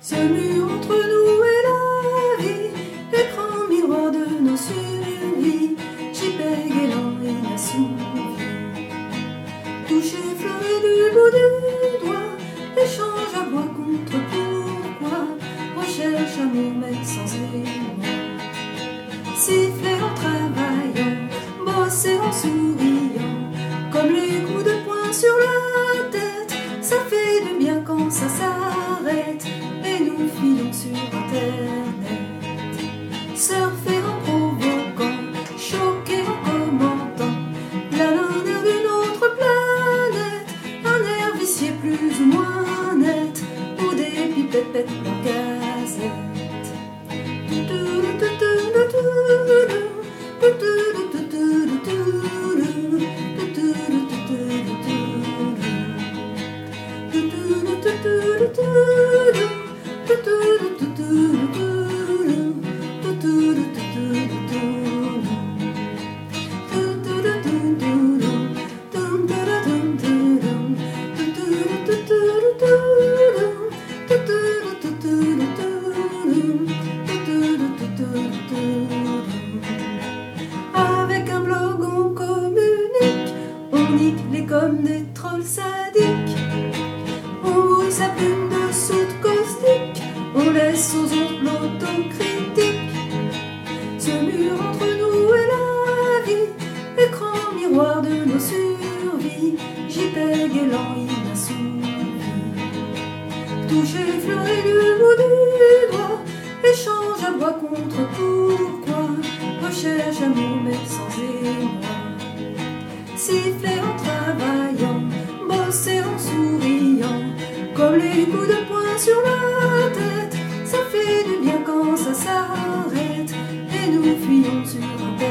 Ce mur entre nous et la vie, écran miroir de nos survies, JPEG élan inassouvi. Toucher, fleurer du bout du doigt, échange à voix contre pourquoi, recherche amour mais sans émoi. Siffler en travaillant, bosser en souriant, comme les coups de poing sur la tête, ça fait du bien quand ça s'arrête. Et nous filons sur internet, surfer en provoquant, choquer en commentant, l'air d'une autre planète, un air vicié plus ou moins net, ou des pipettes en gazette. Avec un blog on communique, on nique les comme des trolls sadiques, on brouille sa plume de soude caustique, on laisse aux autres l'autocritique. Ce mur entre nous et la vie, écran miroir de nos survies, JPEG élan inassouvi. Toucher, fleurer du bout du doigt, échange à voix contre pourquoi, recherche amour mais sans émoi. Siffler en travaillant, bosser en souriant, comme les coups de poing sur la tête, ça fait du bien quand ça s'arrête. Et nous fuyons sur un